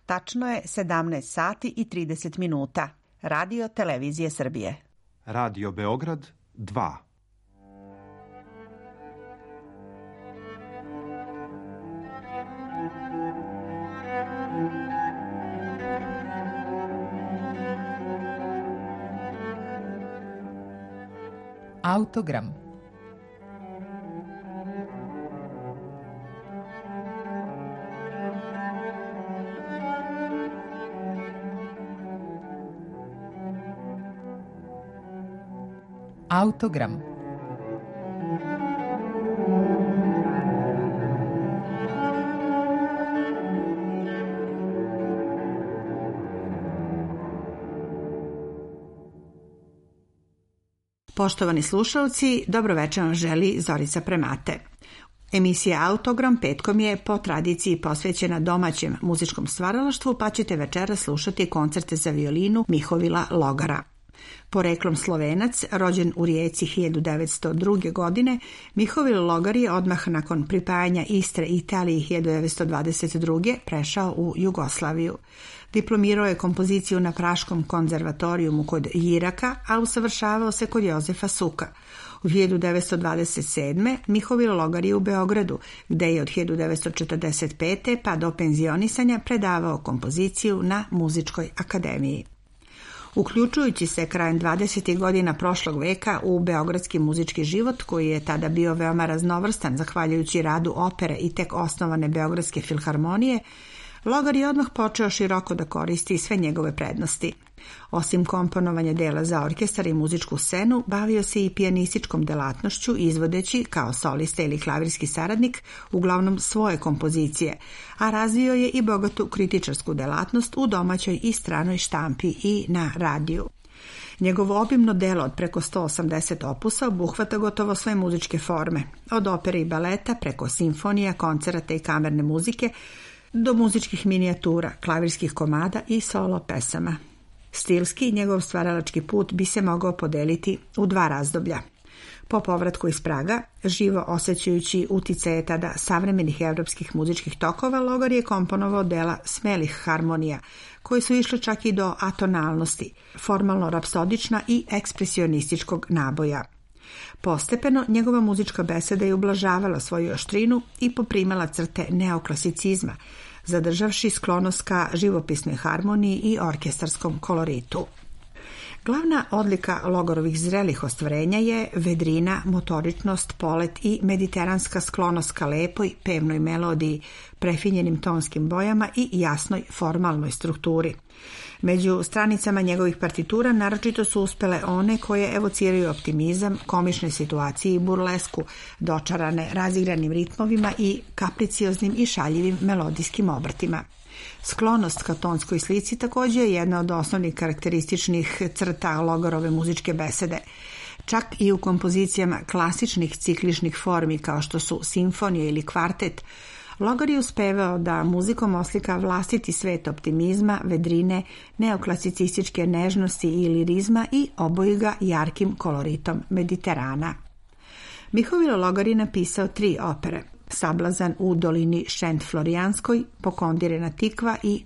Tačno je 17 sati i 30 minuta. Radio Televizije Srbije. Radio Beograd 2. Autogram. Autogram. Poštovani slušalci, dobroveče vam želi Zorica Premate. Emisija Autogram petkom je po tradiciji posvećena domaćem muzičkom stvaralaštvu, pa ćete večera slušati koncerte za violinu Mihovila Logara. Poreklom Slovenac, rođen u Rijeci 1902. godine, Mihovil Logar je odmah nakon pripajanja Istre Italiji 1922. prešao u Jugoslaviju. Diplomirao je kompoziciju na Praškom konzervatorijumu kod Jiraka, a usavršavao se kod Jozefa Suka. U 1927. Mihovil Logar je u Beogradu, gde je od 1945. pa do penzionisanja predavao kompoziciju na Muzičkoj akademiji. Uključujući se krajem 20. godina prošlog veka u beogradski muzički život, koji je tada bio veoma raznovrstan zahvaljujući radu opere i tek osnovane Beogradske filharmonije, Logar je odmah počeo široko da koristi sve njegove prednosti. Osim komponovanja dela za orkestar i muzičku scenu, bavio se i pijanističkom delatnošću, izvodeći kao solista ili klavirski saradnik uglavnom svoje kompozicije, a razvio je i bogatu kritičarsku delatnost u domaćoj i stranoj štampi i na radiju. Njegovo obimno delo od preko 180 opusa obuhvata gotovo sve muzičke forme, od opere i baleta preko simfonija, koncerata i kamerne muzike, do muzičkih minijatura, klavirskih komada i solo pesama. Stilski njegov stvaralački put bi se mogao podeliti u dva razdoblja. Po povratku iz Praga, živo osjećajući uticaje tada savremenih evropskih muzičkih tokova, Logar je komponovao dela smelih harmonija, koji su išli čak i do atonalnosti, formalno rapsodična i ekspresionističkog naboja. Postepeno, njegova muzička beseda je ublažavala svoju oštrinu i poprimala crte neoklasicizma, zadržavši sklonost ka živopisnoj harmoniji i orkestarskom koloritu. Glavna odlika Logarovih zrelih ostvarenja je vedrina, motoričnost, polet i mediteranska sklonost ka lepoj, pevnoj melodiji, prefinjenim tonskim bojama i jasnoj formalnoj strukturi. Među stranicama njegovih partitura naročito su uspele one koje evociraju optimizam, komične situacije i burlesku, dočarane razigranim ritmovima i kapricioznim i šaljivim melodijskim obrtima. Sklonost ka tonskoj slici također je jedna od osnovnih karakterističnih crta Logarove muzičke besede. Čak i u kompozicijama klasičnih cikličnih formi kao što su simfonija ili kvartet, Logar je uspevao da muzikom oslika vlastiti svet optimizma, vedrine, neoklasicističke nežnosti i lirizma i oboji ga jarkim koloritom Mediterana. Mihovil Logar je napisao 3 opere: Sablazan u dolini Šent Florijanskoj, Pokondirena tikva i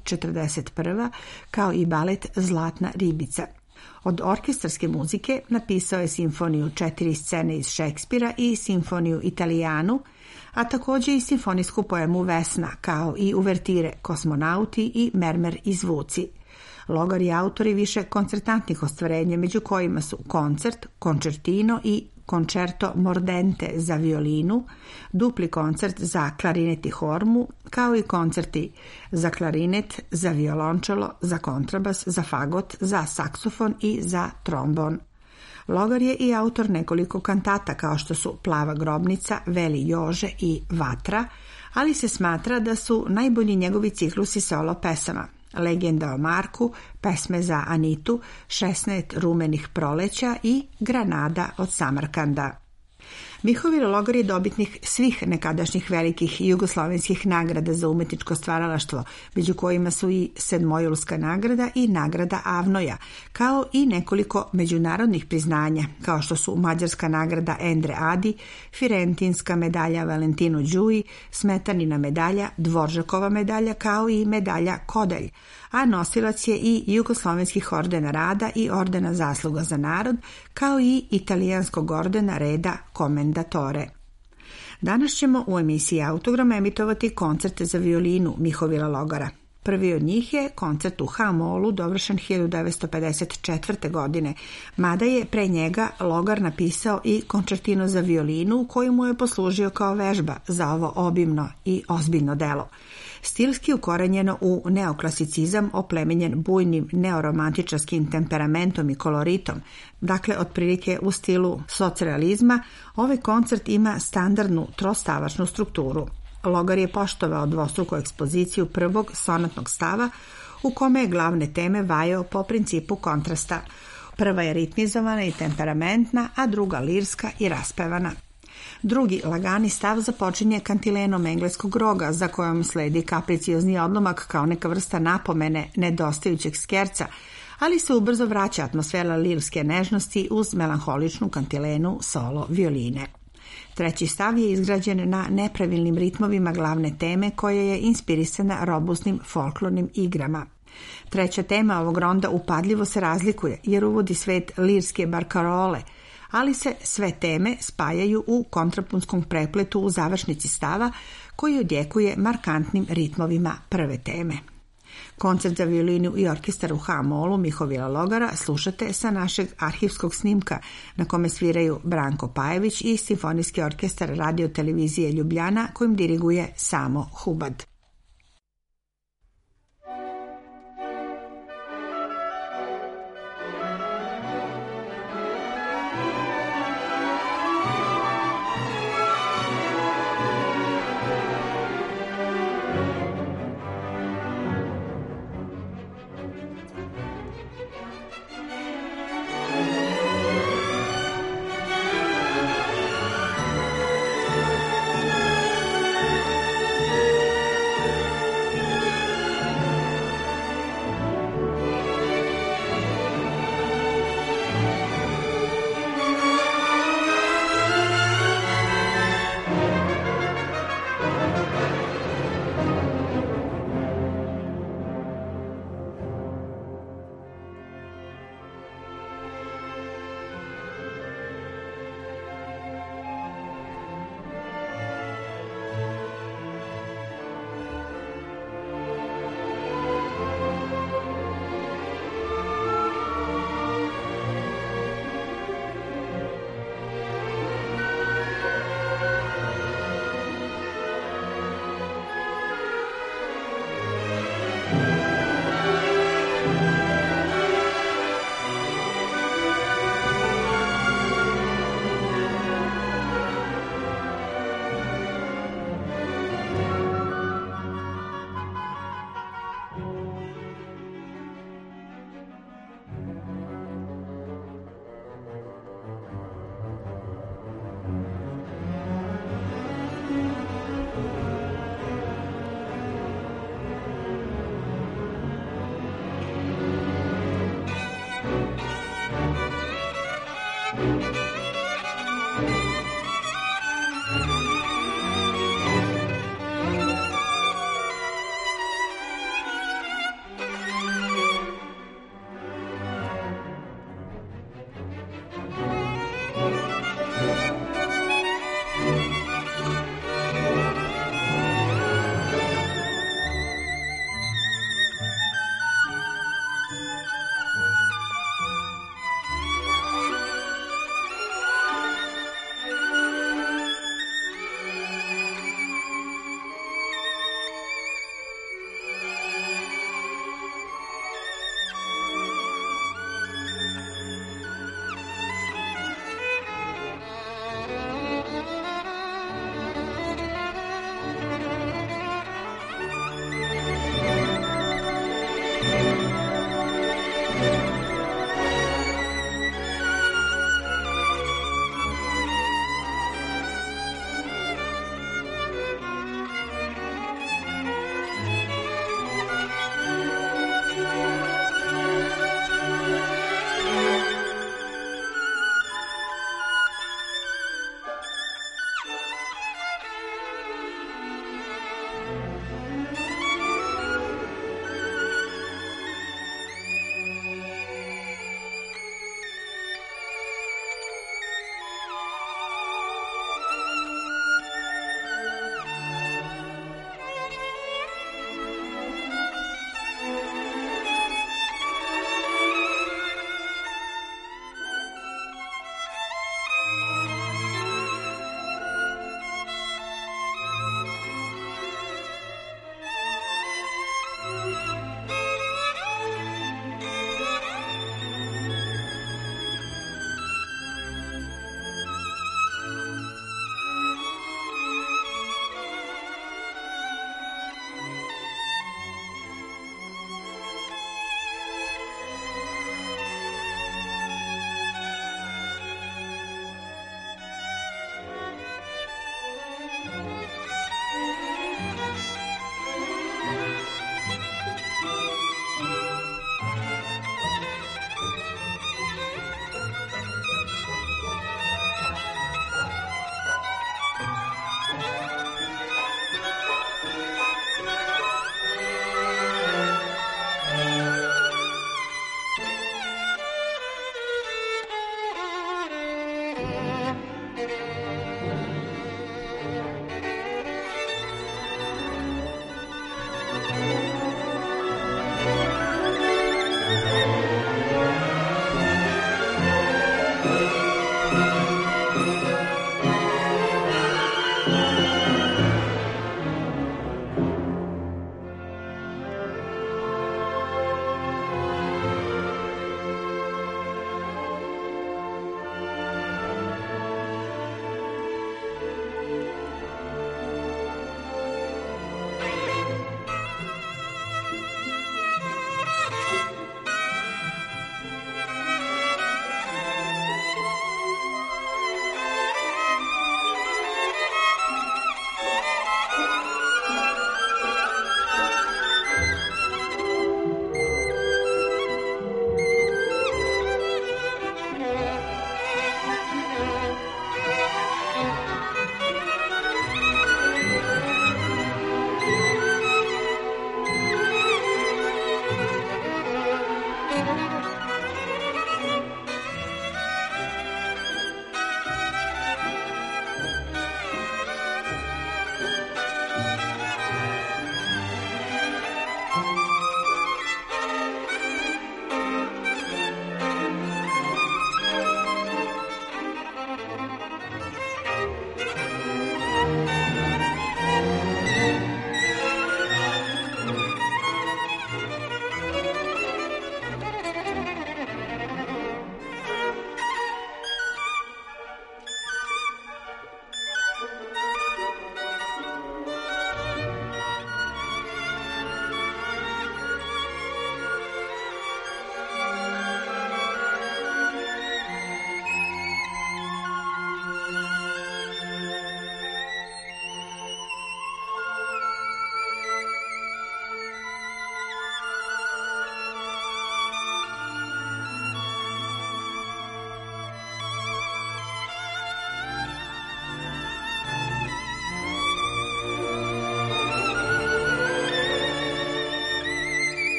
41. kao i balet Zlatna ribica. Od orkestarske muzike napisao je simfoniju 4 scene iz Šekspira i simfoniju Italijanu, a također i simfonijsku poemu Vesna, kao i uvertire Kosmonauti i Mermer i zvuci. Logar je autor i više koncertantnih ostvarenja, među kojima su koncert, koncertino i koncerto mordente za violinu, dupli koncert za klarinet i hormu, kao i koncerti za klarinet, za violončelo, za kontrabas, za fagot, za saksofon i za trombon. Logar je i autor nekoliko kantata kao što su Plava grobnica, Veli Jože i Vatra, ali se smatra da su najbolji njegovi ciklusi solo pesama: Legenda o Marku, Pesme za Anitu, 16 rumenih proleća i Granada od Samarkanda. Mihovil Logar je dobitnik svih nekadašnjih velikih jugoslovenskih nagrada za umetničko stvaralaštvo, među kojima su i Sedmojulska nagrada i nagrada Avnoja, kao i nekoliko međunarodnih priznanja, kao što su Mađarska nagrada Endre Adi, Firentinska medalja Valentinu Đuji, Smetanina medalja, Dvoržakova medalja, kao i medalja Kodelj, a nosilac je i Jugoslovenskih ordena rada i ordena zasluga za narod, kao i italijanskog ordena reda Commendatore. Danas ćemo u emisiji Autogram emitovati koncerte za violinu Mihovila Logara. Prvi od njih je koncert u H-molu dovršen 1954. godine, mada je pre njega Logar napisao i koncertino za violinu koji mu je poslužio kao vežba za ovo obimno i ozbiljno delo. Stilski ukorenjeno u neoklasicizam, oplemenjen bujnim neoromantičarskim temperamentom i koloritom, dakle otprilike u stilu socrealizma, ovaj koncert ima standardnu trostavačnu strukturu. Logar je poštovao dvostruku ekspoziciju prvog sonatnog stava u kome je glavne teme vajao po principu kontrasta. Prva je ritmizovana i temperamentna, a druga lirska i raspevana. Drugi, lagani stav započinje kantilenom engleskog roga, za kojom sledi kapriciozni odlomak kao neka vrsta napomene nedostajućeg skerca, ali se ubrzo vraća atmosfera lirske nežnosti uz melanholičnu kantilenu solo violine. Treći stav je izgrađen na nepravilnim ritmovima glavne teme koja je inspirisana robustnim folklornim igrama. Treća tema ovog ronda upadljivo se razlikuje jer uvodi svet lirske barkarole, ali se sve teme spajaju u kontrapunskom prepletu u završnici stava koji odjekuje markantnim ritmovima prve teme. Koncert za violinu i orkestar u H-molu Mihovila Logara slušate sa našeg arhivskog snimka na kome sviraju Branko Pajević i Simfonijski orkestar Radio televizije Ljubljana kojim diriguje Samo Hubad.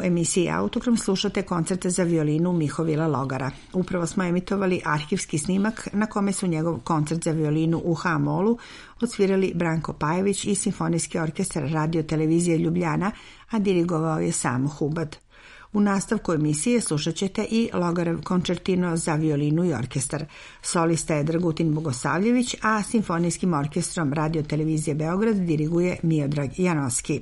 emisiji Autogram slušate koncerte za violinu Mihovila Logara. Upravo smo emitovali arhivski snimak na kome su njegov koncert za violinu u H-molu odsvirali Branko Pajević i Simfonijski orkestar Radio televizije Ljubljana, a dirigovao je sam Hubad. U nastavku emisije slušat ćete i Logarev koncertino za violinu i orkestar. Solista je Dragutin Bogosavljević, a Simfonijskim orkestrom Radio televizije Beograd diriguje Miodrag Janoski.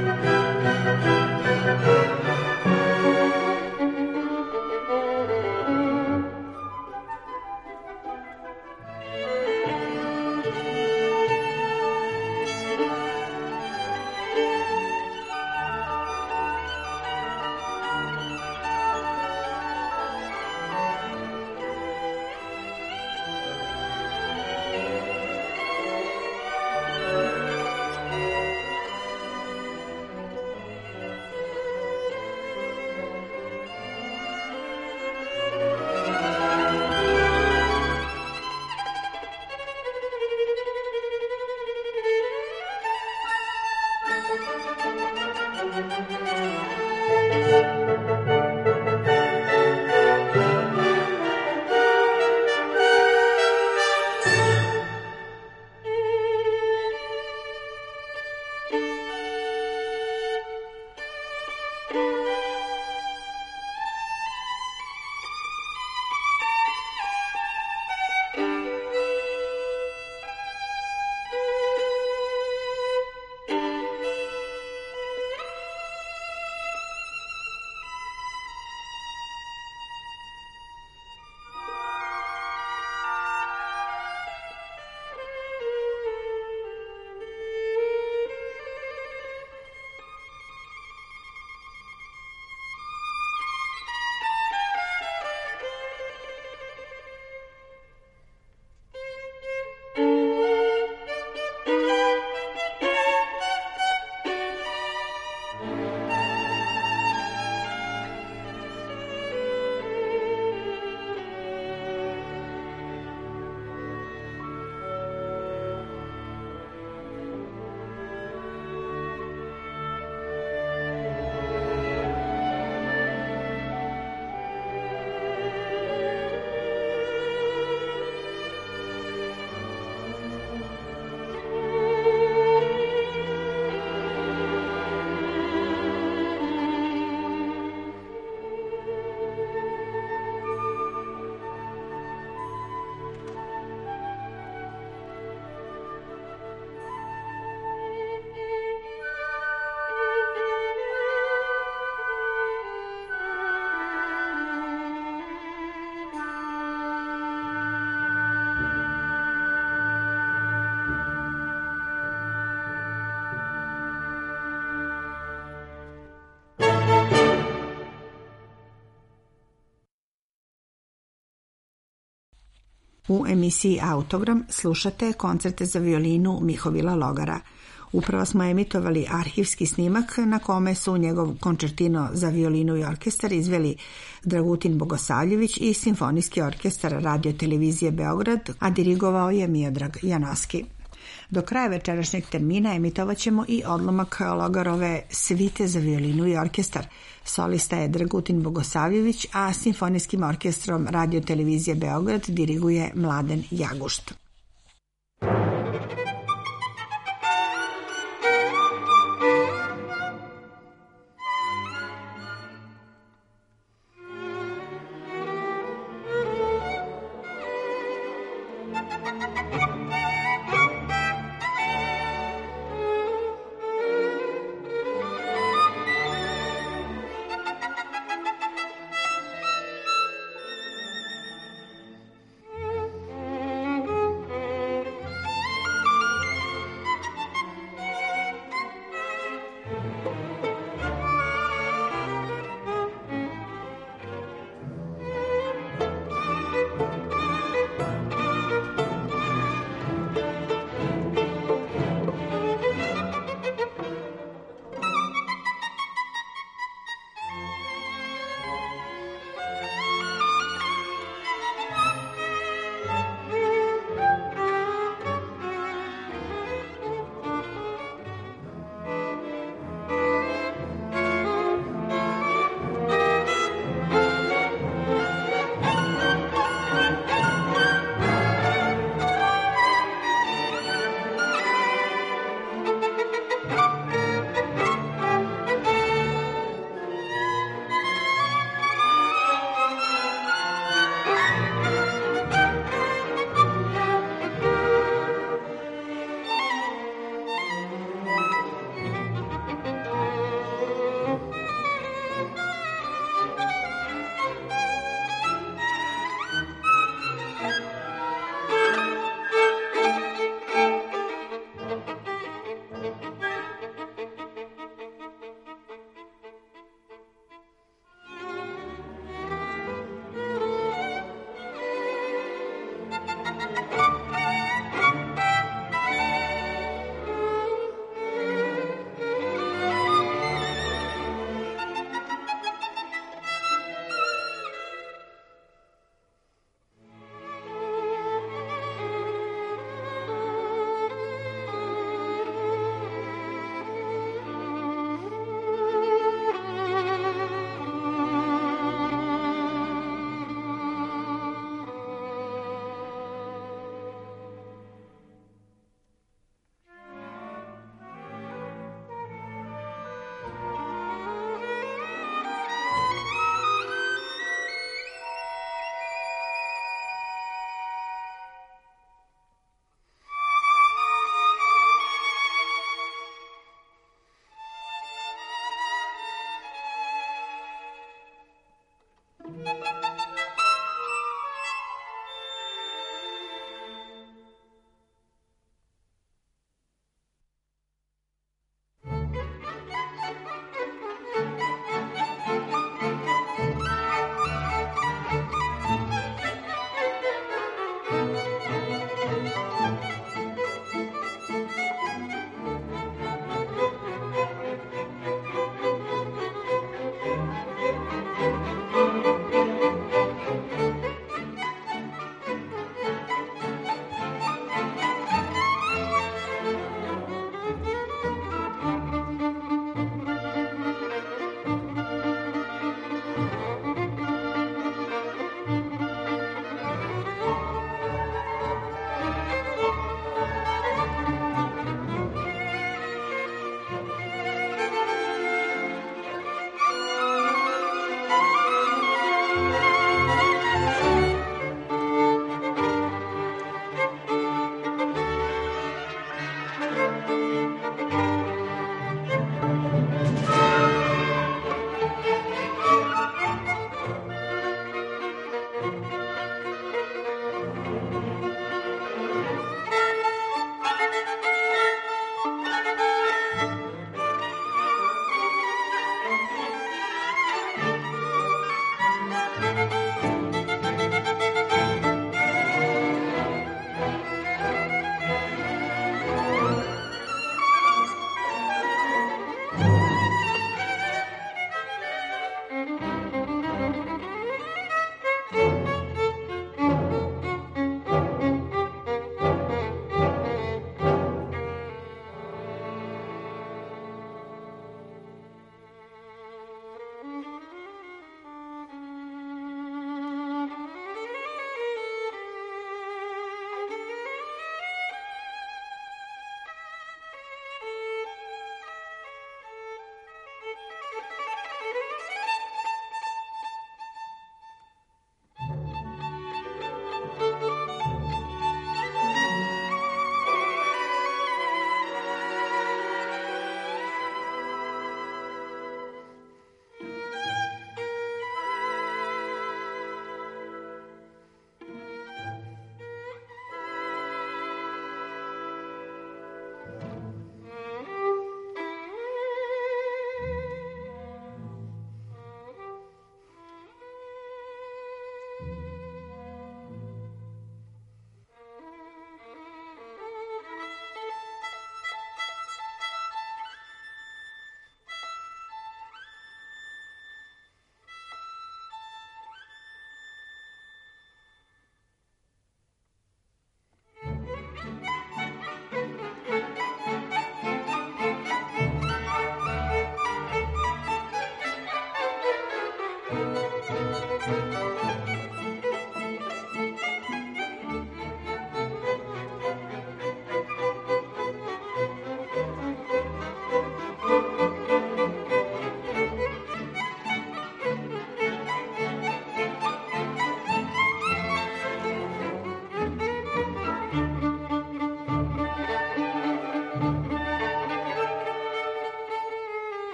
U emisiji Autogram slušate koncerte za violinu Mihovila Logara. Upravo smo emitovali arhivski snimak na kome su njegov koncertino za violinu i orkestar izveli Dragutin Bogosavljević i Simfonijski orkestar Radio Televizije Beograd, a dirigovao je Miodrag Janoski. Do kraja večerašnjeg termina emitovat ćemo i odlomak Logarove Svite za violinu i orkestar. Solista je Dragutin Bogosavljević, a Simfonijskim orkestrom Radio Televizije Beograd diriguje Mladen Jagušt.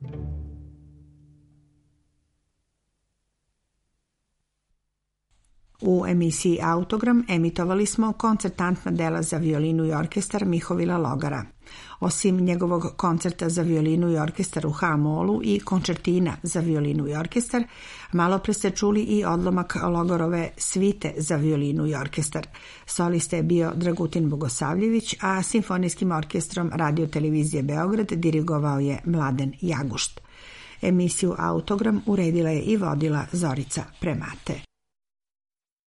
U emisiji Autogram emitovali smo koncertantna dela za violinu i orkestar Mihovila Logara. Osim njegovog koncerta za violinu i orkestar u H-molu i koncertina za violinu i orkestar, malo pre ste čuli i odlomak Logarove svite za violinu i orkestar. Solista je bio Dragutin Bogosavljević, a simfonijskim orkestrom Radio televizije Beograd dirigovao je Mladen Jagušt. Emisiju Autogram uredila je i vodila Zorica Premate.